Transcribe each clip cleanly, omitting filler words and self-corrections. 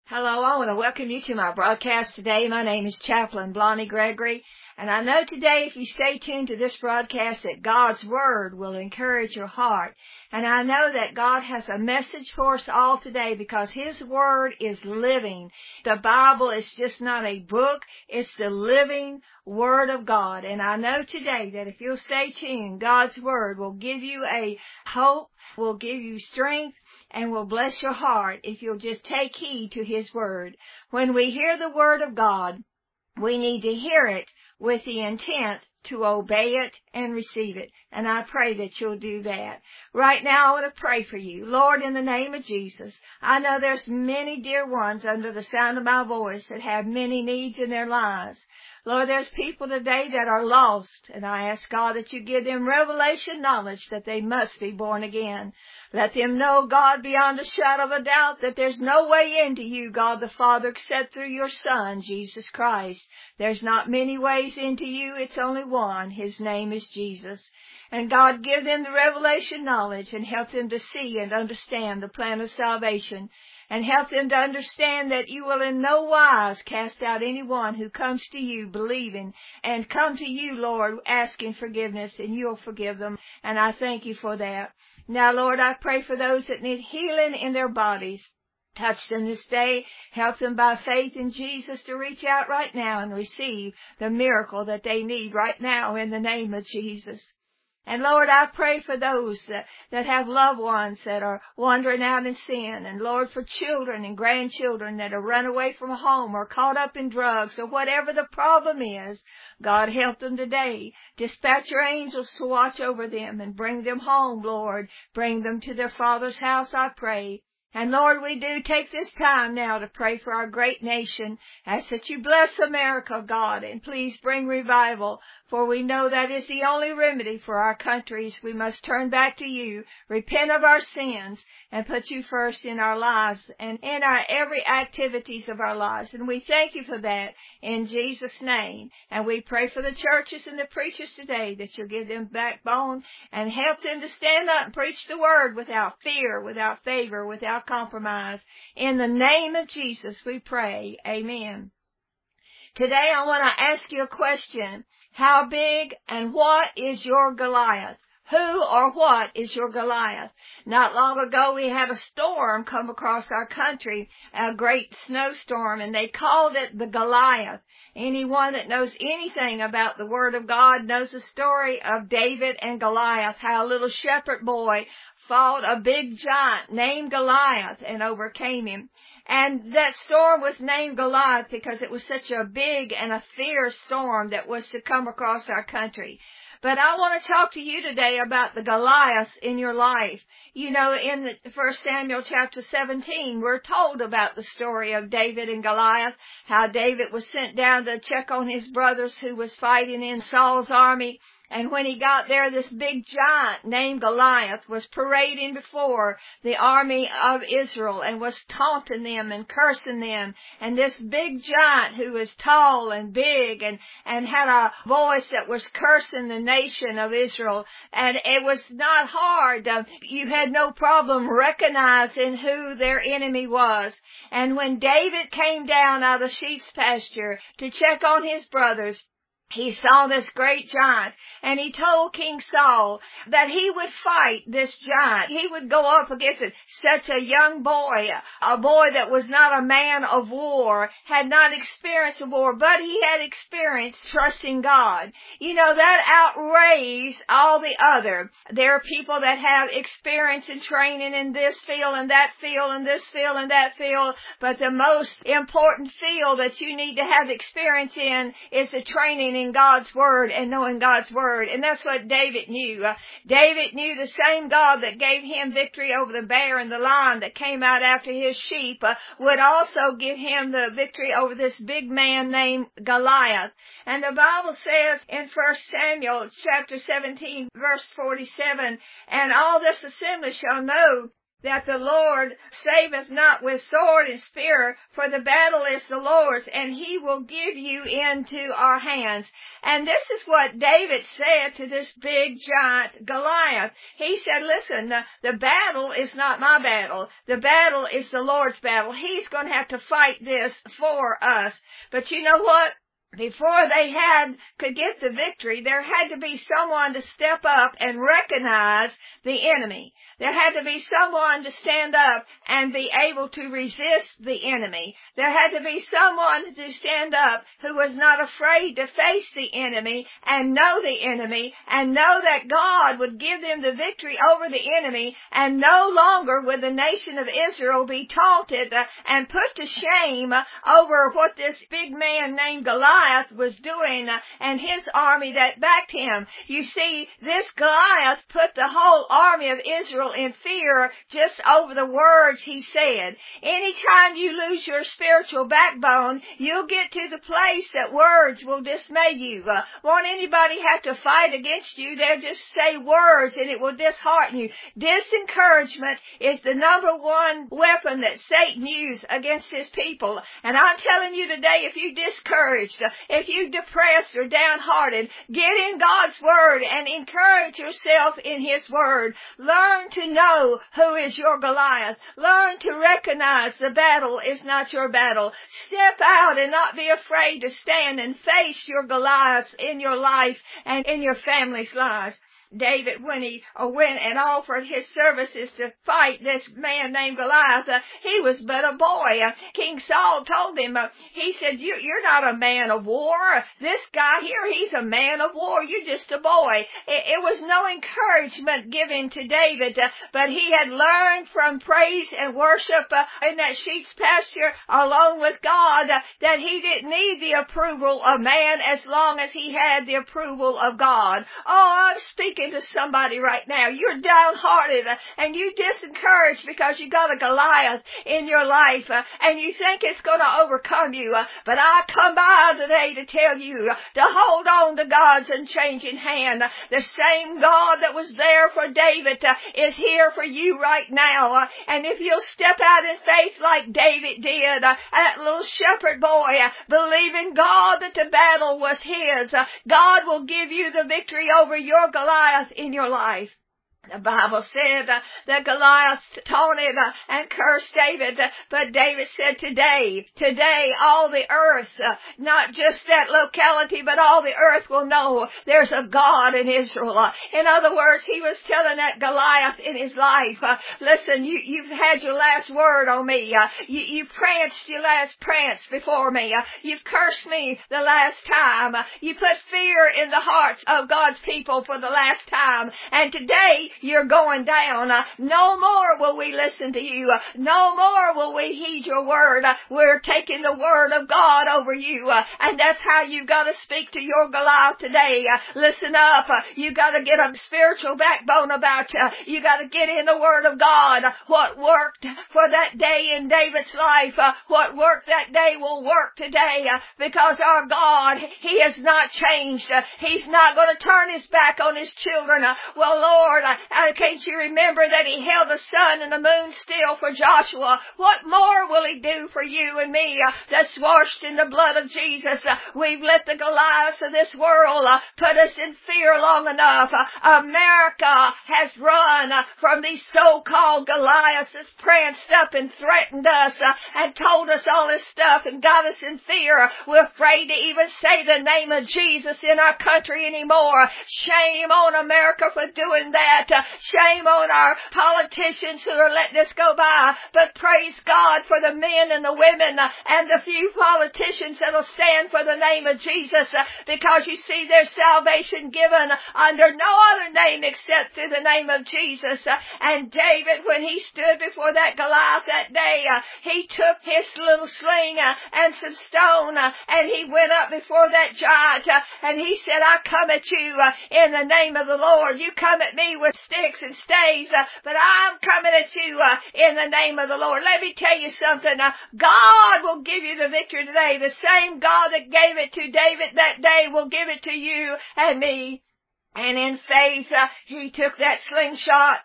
Hello, I want to welcome you to my broadcast today. My name is Chaplain Blondie Gregory, and I know today if you stay tuned to this broadcast that God's Word will encourage your heart. And I know that God has a message for us all today because His Word is living. The Bible is just not a book, it's the living Word of God. And I know today that if you'll stay tuned, God's Word will give you a hope, will give you strength, and will bless your heart if you'll just take heed to His Word. When we hear the Word of God, we need to hear it with the intent to obey it and receive it. And I pray that you'll do that. Right now, I want to pray for you. Lord, in the name of Jesus, I know there's many dear ones under the sound of my voice that have many needs in their lives. Lord, there's people today that are lost, and I ask God that you give them revelation knowledge that they must be born again. Let them know, God, beyond a shadow of a doubt, that there's no way into you, God the Father, except through your Son, Jesus Christ. There's not many ways into you, it's only one. His name is Jesus. And God, give them the revelation knowledge and help them to see and understand the plan of salvation. And help them to understand that you will in no wise cast out anyone who comes to you believing and come to you, Lord, asking forgiveness, and you'll forgive them. And I thank you for that. Now, Lord, I pray for those that need healing in their bodies. Touch them this day. Help them by faith in Jesus to reach out right now and receive the miracle that they need right now in the name of Jesus. And Lord, I pray for those that have loved ones that are wandering out in sin. And Lord, for children and grandchildren that are run away from home or caught up in drugs or whatever the problem is, God, help them today. Dispatch your angels to watch over them and bring them home, Lord. Bring them to their Father's house, I pray. And Lord, we do take this time now to pray for our great nation. Ask that you bless America, God, and please bring revival, for we know that is the only remedy for our countries. We must turn back to you, repent of our sins, and put you first in our lives and in our every activities of our lives. And we thank you for that in Jesus' name. And we pray for the churches and the preachers today that you'll give them backbone and help them to stand up and preach the word without fear, without favor, without compromise. In the name of Jesus we pray. Amen. Today I want to ask you a question. How big and what is your Goliath? Who or what is your Goliath? Not long ago we had a storm come across our country, a great snowstorm, and they called it the Goliath. Anyone that knows anything about the Word of God knows the story of David and Goliath, how a little shepherd boy fought a big giant named Goliath and overcame him. And that storm was named Goliath because it was such a big and a fierce storm that was to come across our country. But I want to talk to you today about the Goliaths in your life. You know, in the 1 Samuel chapter 17, we're told about the story of David and Goliath, how David was sent down to check on his brothers who was fighting in Saul's army. And when he got there, this big giant named Goliath was parading before the army of Israel and was taunting them and cursing them. And this big giant who was tall and big and had a voice that was cursing the nation of Israel. And it was not hard. You had no problem recognizing who their enemy was. And when David came down out of the sheep's pasture to check on his brothers, he saw this great giant, and he told King Saul that he would fight this giant. He would go up against it. Such a young boy, a boy that was not a man of war, had not experienced a war, but he had experienced trusting God. You know, that outraised all the other. There are people that have experience and training in this field and that field and this field and that field, but the most important field that you need to have experience in is the training in God's Word and knowing God's Word. And that's what David knew. David knew the same God that gave him victory over the bear and the lion that came out after his sheep would also give him the victory over this big man named Goliath. And the Bible says in 1 Samuel chapter 17 verse 47, and all this assembly shall know that the Lord saveth not with sword and spear, for the battle is the Lord's, and he will give you into our hands. And this is what David said to this big giant Goliath. He said, listen, the battle is not my battle. The battle is the Lord's battle. He's going to have to fight this for us. But you know what? Before they could get the victory, there had to be someone to step up and recognize the enemy. There had to be someone to stand up and be able to resist the enemy. There had to be someone to stand up who was not afraid to face the enemy and know the enemy and know that God would give them the victory over the enemy, and no longer would the nation of Israel be taunted and put to shame over what this big man named Goliath was doing and his army that backed him. You see, this Goliath put the whole army of Israel in fear just over the words he said. Anytime you lose your spiritual backbone, you'll get to the place that words will dismay you. Won't anybody have to fight against you? They'll just say words and it will dishearten you. Disencouragement is the number one weapon that Satan used against his people. And I'm telling you today, if you're discouraged, if you're depressed or downhearted, get in God's Word and encourage yourself in His Word. Learn to know who is your Goliath. Learn to recognize the battle is not your battle. Step out and not be afraid to stand and face your Goliaths in your life and in your family's lives. David, when he went and offered his services to fight this man named Goliath, he was but a boy. King Saul told him, he said, you're not a man of war. This guy here, he's a man of war. You're just a boy. It was no encouragement given to David, but he had learned from praise and worship in that sheep's pasture along with God that he didn't need the approval of man as long as he had the approval of God. Oh, I'm speaking to somebody right now. You're downhearted and you disencouraged because you got a Goliath in your life and you think it's going to overcome you. But I come by today to tell you to hold on to God's unchanging hand. The same God that was there for David is here for you right now. And if you'll step out in faith like David did, that little shepherd boy, believing God that the battle was his, God will give you the victory over your Goliath in your life. The Bible said that Goliath taunted and cursed David, but David said, today, all the earth, not just that locality, but all the earth will know there's a God in Israel. In other words, he was telling that Goliath in his life, listen, you've had your last word on me. You pranced your last prance before me. You've cursed me the last time. You put fear in the hearts of God's people for the last time. And today, you're going down. No more will we listen to you. No more will we heed your word. We're taking the word of God over you. And that's how you've got to speak to your Goliath today. Listen up. You got to get a spiritual backbone about you. You got to get in the word of God. What worked for that day in David's life, what worked that day will work today, because our God, He has not changed. He's not going to turn His back on His children. Well, Lord, can't you remember that He held the sun and the moon still for Joshua? What more will He do for you and me that's washed in the blood of Jesus? We've let the Goliaths of this world put us in fear long enough. America has run from these so-called Goliaths that's pranced up and threatened us and told us all this stuff and got us in fear. We're afraid to even say the name of Jesus in our country anymore. Shame on America for doing that. Shame on our politicians who are letting this go by. But praise God for the men and the women and the few politicians that will stand for the name of Jesus, because you see there's salvation given under no other name except through the name of Jesus. And David, when he stood before that Goliath that day, he took his little sling and some stone and he went up before that giant and he said, I come at you in the name of the Lord. You come at me with sticks and staves, but I'm coming at you in the name of the Lord. Let me tell you something. God will give you the victory today. The same God that gave it to David that day will give it to you and me. And in faith, he took that slingshot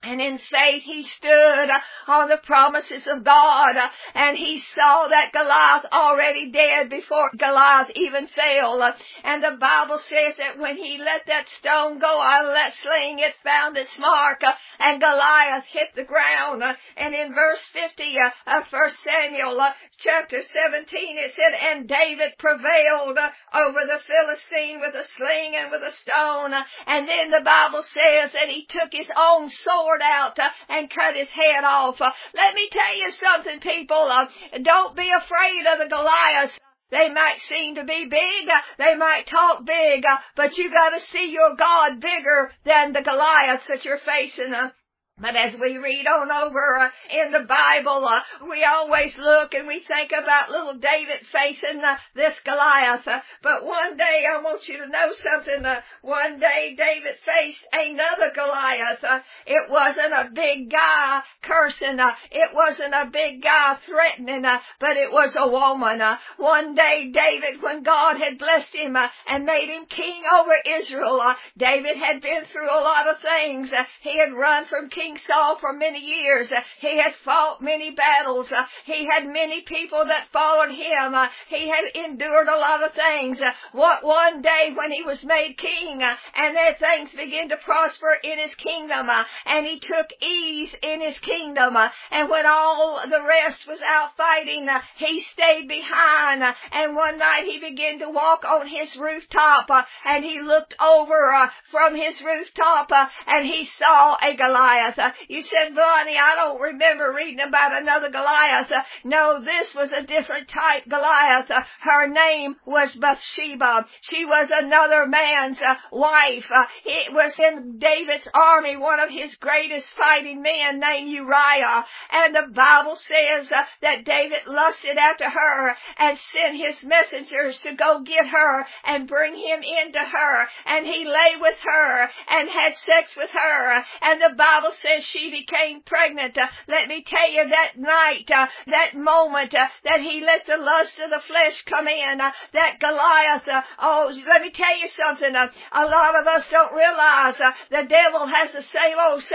And in faith he stood on the promises of God, and he saw that Goliath already dead before Goliath even fell. And the Bible says that when he let that stone go out of that sling, it found its mark, and Goliath hit the ground. And in verse 50 of 1 Samuel chapter 17, it said, and David prevailed over the Philistine with a sling and with a stone. And then the Bible says that he took his own sword out and cut his head off. Let me tell you something, people. Don't be afraid of the Goliaths. They might seem to be big, they might talk big, but you got to see your God bigger than the Goliaths that you're facing. But as we read on over in the Bible, we always look and we think about little David facing this Goliath. But one day, I want you to know something. One day David faced another Goliath. It wasn't a big guy cursing. It wasn't a big guy threatening, but it was a woman. One day David, when God had blessed him and made him king over Israel, David had been through a lot of things. He had run from King Saul for many years. He had fought many battles. He had many people that followed him. He had endured a lot of things. One day when he was made king, and then things began to prosper in his kingdom, and he took ease in his kingdom, and when all the rest was out fighting, he stayed behind, and one night he began to walk on his rooftop, and he looked over from his rooftop, and he saw a Goliath. You said, Bonnie, I don't remember reading about another Goliath. No, this was a different type Goliath. Her name was Bathsheba. She was another man's wife. It was in David's army, one of his greatest fighting men named Uriah. And the Bible says that David lusted after her and sent his messengers to go get her and bring him into her. And he lay with her and had sex with her. And the Bible says she became pregnant. Let me tell you, that night, that moment that he let the lust of the flesh come in, that Goliath, let me tell you something. A lot of us don't realize the devil has the same old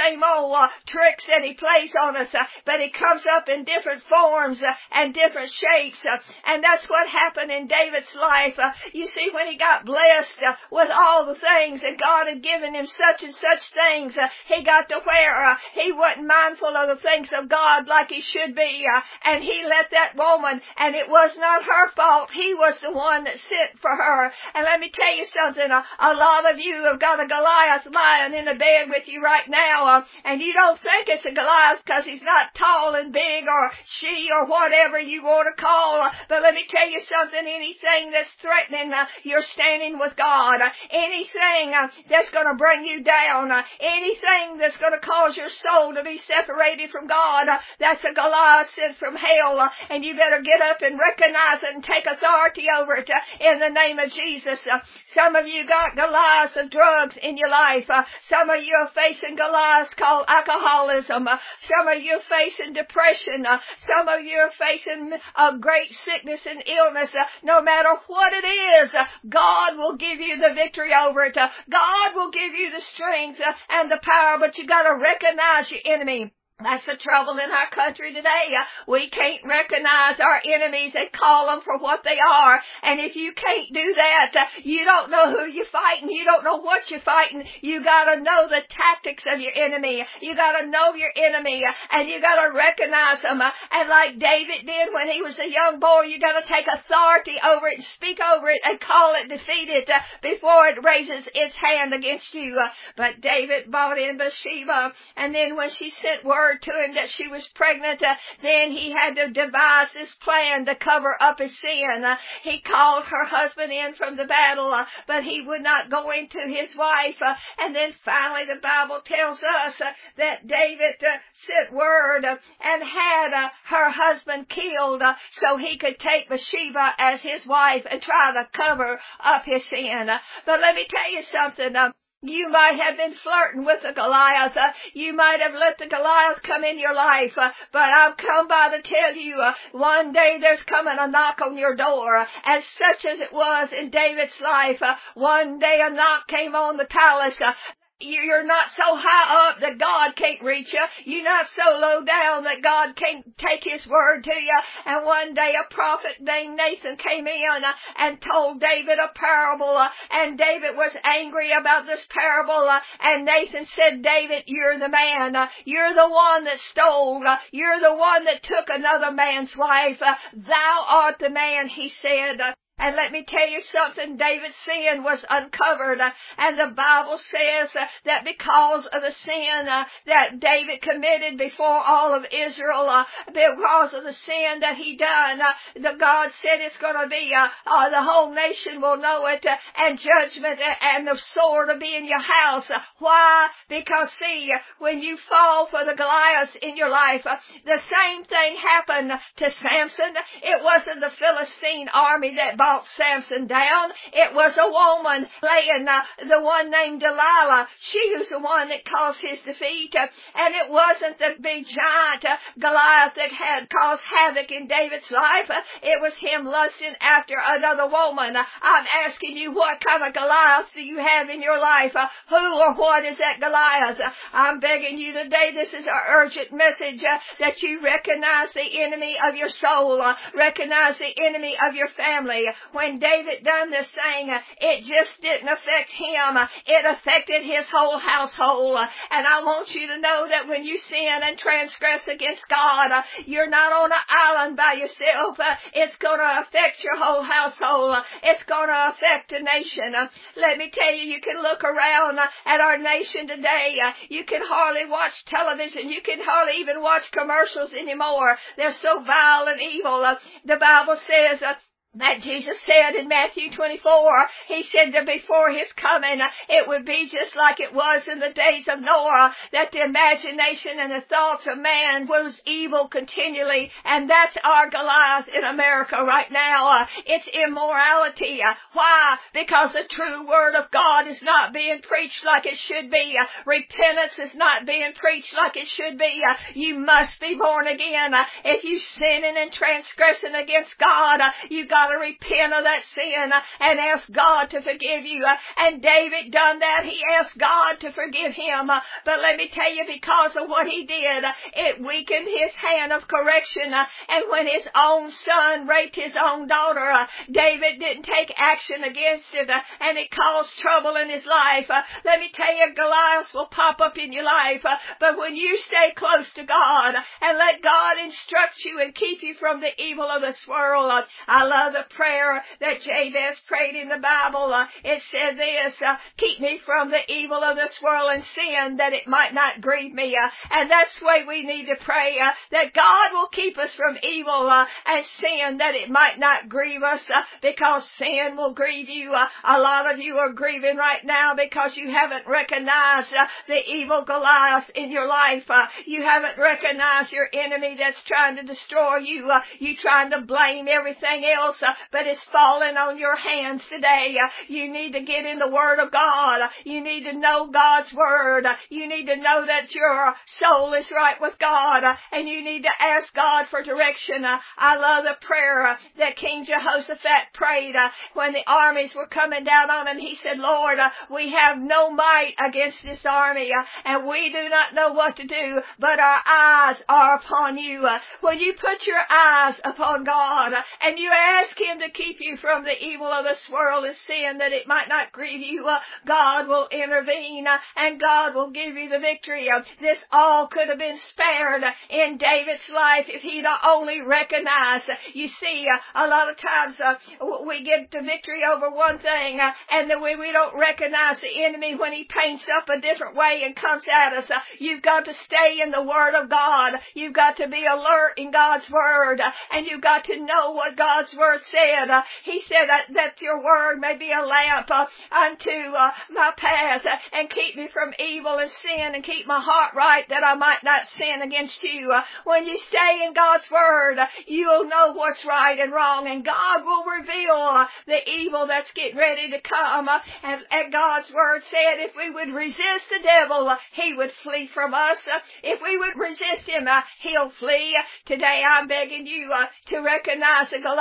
tricks that he plays on us, but he comes up in different forms and different shapes. And that's what happened in David's life. You see, when he got blessed with all the things that God had given him, such and such things, he got to where he wasn't mindful of the things of God like he should be, and he let that woman, and it was not her fault. He was the one that sent for her. And let me tell you something, a lot of you have got a Goliath lying in the bed with you right now, and you don't think it's a Goliath because he's not tall and big or she or whatever you want to call. But let me tell you something, anything that's threatening you're standing with God, anything that's going to bring you down, anything that's going to cause your soul to be separated from God, that's a Goliath sent from hell, and you better get up and recognize it and take authority over it in the name of Jesus. Some of you got Goliaths of drugs in your life. Some of you are facing Goliaths called alcoholism. Some of you are facing depression. Some of you are facing a great sickness and illness. No matter what it is, God will give you the victory over it. God will give you the strength and the power, but you got to recognize your enemy. That's the trouble in our country today. We can't recognize our enemies and call them for what they are. And if you can't do that, you don't know who you're fighting. You don't know what you're fighting. You gotta know the tactics of your enemy. You gotta know your enemy, and you gotta recognize them. And like David did when he was a young boy, you gotta take authority over it and speak over it and call it defeated before it raises its hand against you. But David brought in Bathsheba, and then when she sent word to him that she was pregnant, then he had to devise this plan to cover up his sin. He called her husband in from the battle, but he would not go into his wife. And then finally the Bible tells us that David sent word and had her husband killed so he could take Bathsheba as his wife and try to cover up his sin. But let me tell you something. You might have been flirting with the Goliath. You might have let the Goliath come in your life. But I've come by to tell you, one day there's coming a knock on your door, as such as it was in David's life. One day a knock came on the palace. You're not so high up that God can't reach you. You're not so low down that God can't take His word to you. And one day a prophet named Nathan came in and told David a parable, and David was angry about this parable, and Nathan said, David, you're the man. You're the one that stole. You're the one that took another man's wife. Thou art the man, he said. And let me tell you something, David's sin was uncovered, and the Bible says that because of the sin that David committed before all of Israel, because of the sin that he done, the God said it's going to be, the whole nation will know it, and judgment and the sword will be in your house. Why? Because see, when you fall for the Goliaths in your life, the same thing happened to Samson. It wasn't the Philistine army that brought Samson down. It was a woman playing the one named Delilah. She was the one that caused his defeat. And it wasn't the big giant Goliath that had caused havoc in David's life. It was him lusting after another woman. I'm asking you, what kind of Goliath do you have in your life? Who or what is that Goliath? I'm begging you today, this is an urgent message that you recognize the enemy of your soul. Recognize the enemy of your family. When David done this thing, it just didn't affect him. It affected his whole household. And I want you to know that when you sin and transgress against God, you're not on an island by yourself. It's going to affect your whole household. It's going to affect the nation. Let me tell you, you can look around at our nation today. You can hardly watch television. You can hardly even watch commercials anymore. They're so vile and evil. The Bible says that Jesus said in Matthew 24, he said that before his coming, it would be just like it was in the days of Noah, that the imagination and the thoughts of man was evil continually, and that's our Goliath in America right now. It's immorality. Why? Because the true word of God is not being preached like it should be. Repentance is not being preached like it should be. You must be born again. If you sinning and transgressing against God, you got to repent of that sin and ask God to forgive you. And David done that. He asked God to forgive him. But let me tell you, because of what he did, it weakened his hand of correction. And when his own son raped his own daughter, David didn't take action against it, and it caused trouble in his life. Let me tell you, Goliath will pop up in your life, but when you stay close to God and let God instruct you and keep you from the evil of this world, I love the prayer that Jabez prayed in the Bible. It said this, keep me from the evil of this world and sin, that it might not grieve me. And that's the way we need to pray, that God will keep us from evil and sin, that it might not grieve us, because sin will grieve you. A lot of you are grieving right now because you haven't recognized the evil Goliath in your life. You haven't recognized your enemy that's trying to destroy you. You trying to blame everything else, but it's falling on your hands today. You need to get in the Word of God. You need to know God's Word. You need to know that your soul is right with God, and you need to ask God for direction. I love the prayer that King Jehoshaphat prayed when the armies were coming down on him. He said, Lord, we have no might against this army, and we do not know what to do, but our eyes are upon you. When you put your eyes upon God and you ask Him to keep you from the evil of this world and sin, that it might not grieve you, God will intervene and God will give you the victory. This all could have been spared in David's life if he'd only recognized. You see, a lot of times we get the victory over one thing, and then we don't recognize the enemy when he paints up a different way and comes at us. You've got to stay in the Word of God. You've got to be alert in God's Word, and you've got to know what God's Word said. He said that your Word may be a lamp unto my path, and keep me from evil and sin, and keep my heart right, that I might not sin against you. When you stay in God's Word, you'll know what's right and wrong, and God will reveal the evil that's getting ready to come. And God's Word said if we would resist the devil, he would flee from us. If we would resist him, he'll flee. Today I'm begging you to recognize the Goliath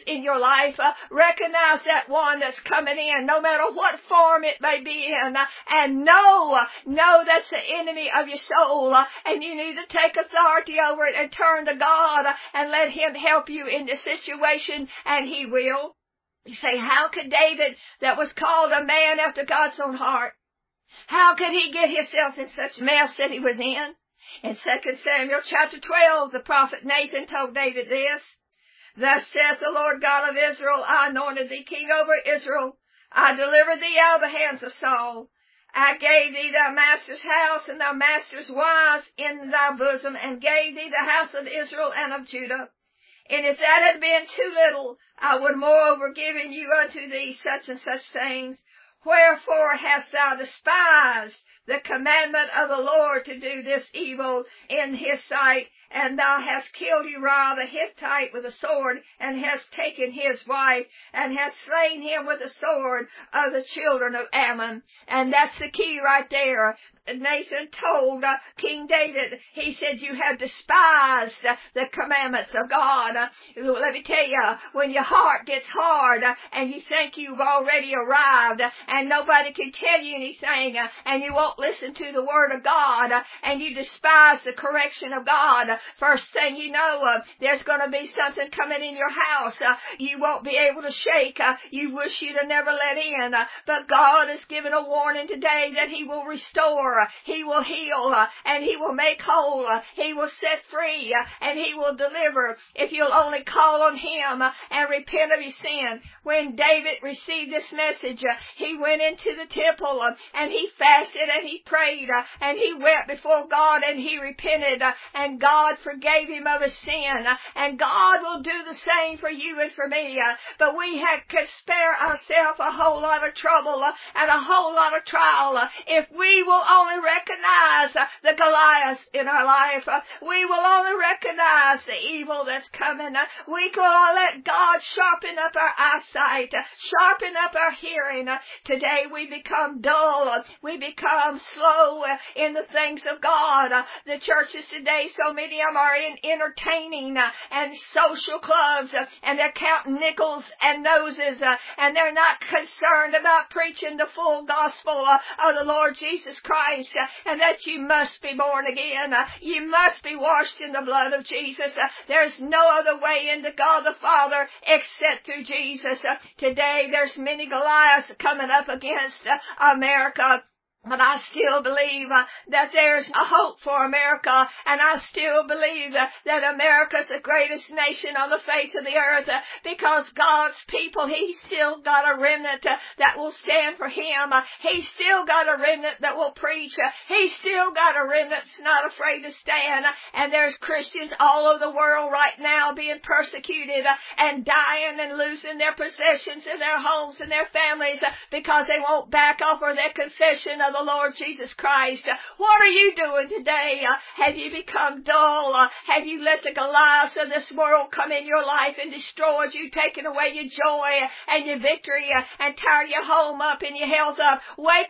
in your life. Recognize that one that's coming in, no matter what form it may be in, and know that's the enemy of your soul, and you need to take authority over it and turn to God and let Him help you in this situation, and He will. You say, how could David, that was called a man after God's own heart, how could he get himself in such mess that he was in? In 2 Samuel chapter 12, the prophet Nathan told David this, Thus saith the Lord God of Israel, I anointed thee king over Israel. I delivered thee out of the hands of Saul. I gave thee thy master's house and thy master's wives in thy bosom, and gave thee the house of Israel and of Judah. And if that had been too little, I would moreover given you unto thee such and such things. Wherefore hast thou despised the commandment of the Lord to do this evil in His sight? And thou hast killed Uriah the Hittite with a sword, and hast taken his wife, and hast slain him with the sword of the children of Ammon. And that's the key right there. Nathan told King David, he said, you have despised the commandments of God. Let me tell you, when your heart gets hard and you think you've already arrived and nobody can tell you anything and you won't listen to the word of God and you despise the correction of God, first thing you know, there's going to be something coming in your house you won't be able to shake. You wish you'd have never let in. But God has given a warning today that He will restore, He will heal, and He will make whole. He will set free, and He will deliver if you'll only call on Him and repent of your sin. When David received this message, he went into the temple and he fasted and he prayed and he wept before God and he repented, and God forgave him of his sin, and God will do the same for you and for me. But we could spare ourselves a whole lot of trouble and a whole lot of trial if we will only recognize the Goliath in our life. We will only recognize the evil that's coming. We will let God sharpen up our eyesight, sharpen up our hearing. Today we become dull. We become slow in the things of God. The churches today, so many of them are in entertaining and social clubs, and they're counting nickels and noses, and they're not concerned about preaching the full gospel of the Lord Jesus Christ, and that you must be born again. You must be washed in the blood of Jesus. There's no other way into God the Father except through Jesus. Today there's many Goliaths coming up against America. But I still believe that there's a hope for America, and I still believe that America's the greatest nation on the face of the earth because God's people, He's still got a remnant that will stand for Him. He's still got a remnant that will preach. He's still got a remnant that's not afraid to stand. And there's Christians all over the world right now being persecuted and dying and losing their possessions and their homes and their families because they won't back off of their confession of the Lord Jesus Christ. What are you doing today? Have you become dull? Have you let the Goliaths of this world come in your life and destroyed you, taking away your joy and your victory and tear your home up and your health up? Wake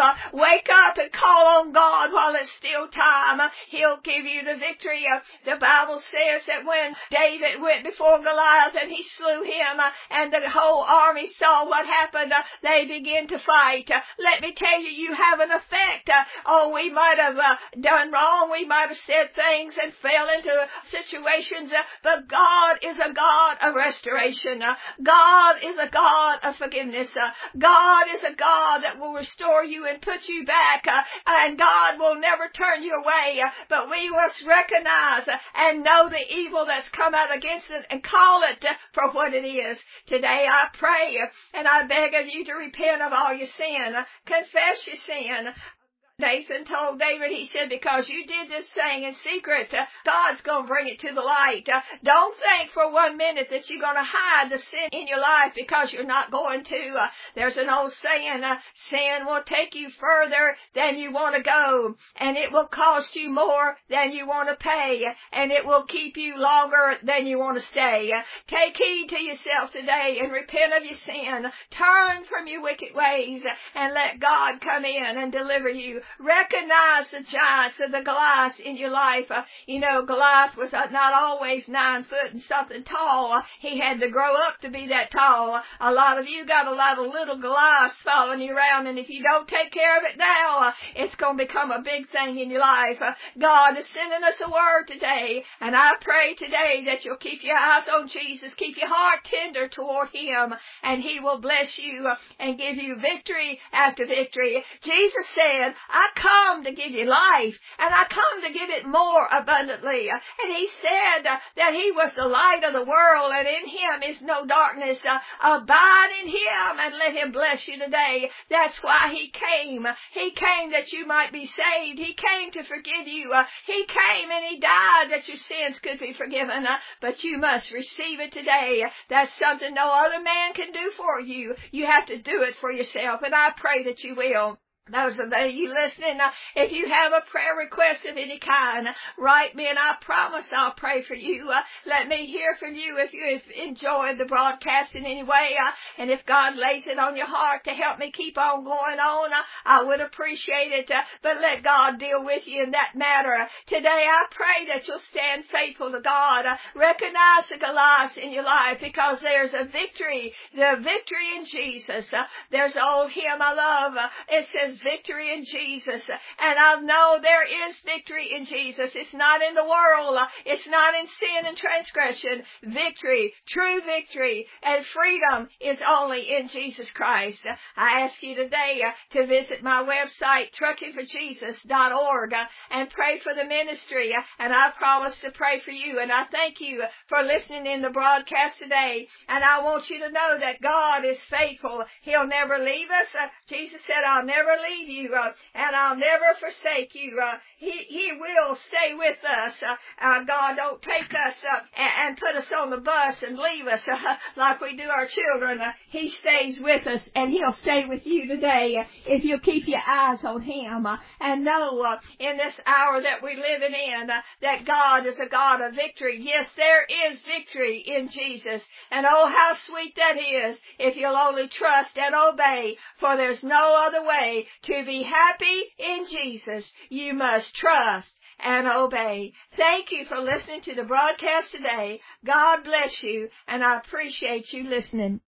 up and call on God while it's still time. He'll give you the victory. The Bible says that when David went before Goliath and he slew him and the whole army saw what happened, they began to fight. Let me tell you, you have an effect. We might have done wrong. We might have said things and fell into situations, but God is a God of restoration. God is a God of forgiveness. God is a God that will restore you and put you back, and God will never turn you away. But we must recognize and know the evil that's come out against it and call it for what it is. Today I pray and I beg of you to repent of all your sin. Confess your sin. Nathan told David, he said, because you did this thing in secret, God's going to bring it to the light. Don't think for 1 minute that you're going to hide the sin in your life because you're not going to. There's an old saying, sin will take you further than you want to go, and it will cost you more than you want to pay, and it will keep you longer than you want to stay. Take heed to yourself today and repent of your sin. Turn from your wicked ways and let God come in and deliver you. Recognize the giants of the Goliaths in your life. Goliath was not always 9 foot and something tall. He had to grow up to be that tall. A lot of you got a lot of little Goliaths following you around, and if you don't take care of it now, it's going to become a big thing in your life. God is sending us a word today, and I pray today that you'll keep your eyes on Jesus, keep your heart tender toward Him, and He will bless you and give you victory after victory. Jesus said, I come to give you life, and I come to give it more abundantly. And He said that He was the light of the world, and in Him is no darkness. Abide in Him and let Him bless you today. That's why He came. He came that you might be saved. He came to forgive you. He came and He died that your sins could be forgiven. But you must receive it today. That's something no other man can do for you. You have to do it for yourself, and I pray that you will. Those of you listening, if you have a prayer request of any kind, write me and I promise I'll pray for you. Let me hear from you if you've enjoyed the broadcast in any way. And if God lays it on your heart to help me keep on going on, I would appreciate it. But let God deal with you in that matter. Today I pray that you'll stand faithful to God. Recognize the Goliaths in your life because there's a victory. The victory in Jesus. There's an old hymn I love. It says, victory in Jesus. And I know there is victory in Jesus. It's not in the world. It's not in sin and transgression. Victory, true victory, and freedom is only in Jesus Christ. I ask you today to visit my website, truckingforjesus.org, and pray for the ministry. And I promise to pray for you. And I thank you for listening in the broadcast today. And I want you to know that God is faithful. He'll never leave us. Jesus said, I'll never leave you, and I'll never forsake you. He will stay with us. God don't take us and put us on the bus and leave us like we do our children. He stays with us, and He'll stay with you today if you'll keep your eyes on Him and know in this hour that we're living in that God is a God of victory. Yes, there is victory in Jesus, and oh, how sweet that is if you'll only trust and obey, for there's no other way to be happy in Jesus. You must trust and obey. Thank you for listening to the broadcast today. God bless you, and I appreciate you listening.